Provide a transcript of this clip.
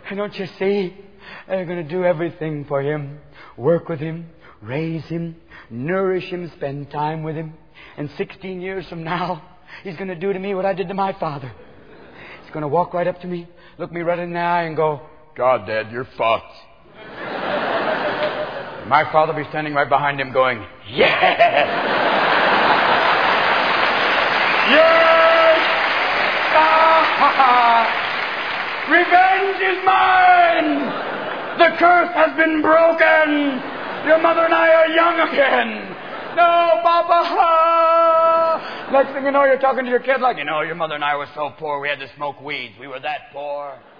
Don't you see? They're going to do everything for him. Work with him, raise him, nourish him, spend time with him. And 16 years from now, he's going to do to me what I did to my father. He's going to walk right up to me, look me right in the eye and go, "God, Dad, you're fucked." My father will be standing right behind him going, "Yes! Yes! Revenge is mine! The curse has been broken! Your mother and I are young again! No, Papa!" Next thing you know, you're talking to your kid like, "Your mother and I were so poor, we had to smoke weeds. We were that poor."